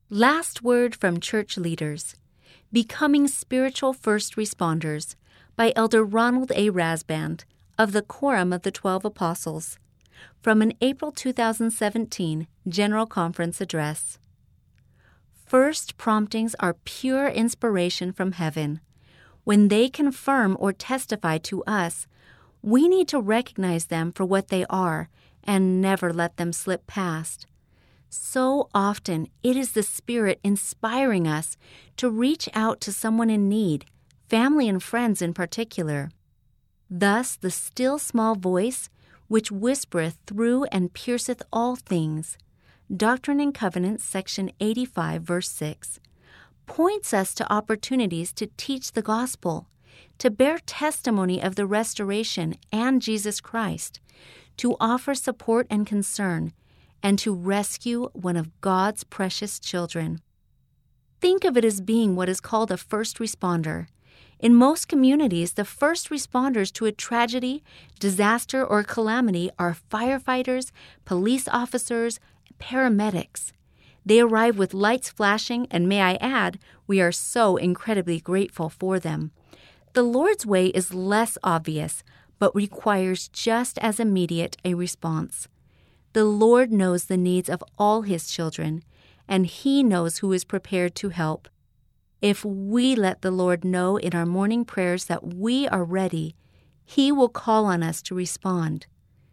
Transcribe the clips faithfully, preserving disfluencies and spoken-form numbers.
Last word from church leaders. Becoming Spiritual First Responders by Elder Ronald A. Rasband of the Quorum of the Twelve Apostles, from an April two thousand seventeen General Conference address. First promptings are pure inspiration from heaven. When they confirm or testify to us, we need to recognize them for what they are and never let them slip past. So often, it is the Spirit inspiring us to reach out to someone in need, family and friends in particular. Thus, the still small voice, which whispereth through and pierceth all things, Doctrine and Covenants, section eighty-five, verse six, points us to opportunities to teach the gospel, to bear testimony of the restoration and Jesus Christ, to offer support and concern, and to rescue one of God's precious children. Think of it as being what is called a first responder. In most communities, the first responders to a tragedy, disaster, or calamity are firefighters, police officers, paramedics. They arrive with lights flashing, and may I add, we are so incredibly grateful for them. The Lord's way is less obvious, but requires just as immediate a response. The Lord knows the needs of all His children, and He knows who is prepared to help. If we let the Lord know in our morning prayers that we are ready, He will call on us to respond.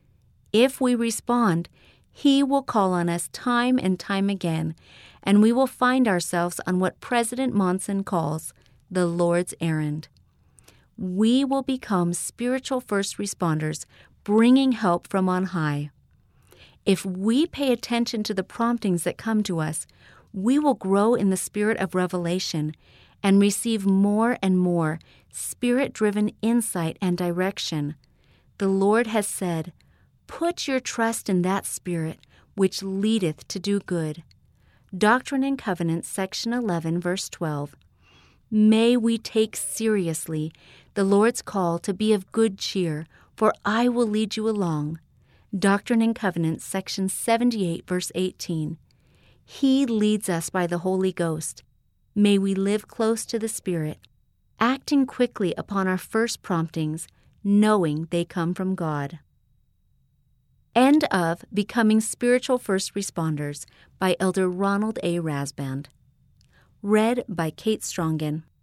If we respond, He will call on us time and time again, and we will find ourselves on what President Monson calls the Lord's errand. We will become spiritual first responders, bringing help from on high. If we pay attention to the promptings that come to us, we will grow in the spirit of revelation and receive more and more Spirit-driven insight and direction. The Lord has said, "Put your trust in that Spirit which leadeth to do good." Doctrine and Covenants, section eleven, verse twelve. May we take seriously the Lord's call to be of good cheer, for I will lead you along. Doctrine and Covenants, section seventy-eight, verse eighteen. He leads us by the Holy Ghost. May we live close to the Spirit, acting quickly upon our first promptings, knowing they come from God. End of Becoming Spiritual First Responders by Elder Ronald A. Rasband. Read by Kate Strongen.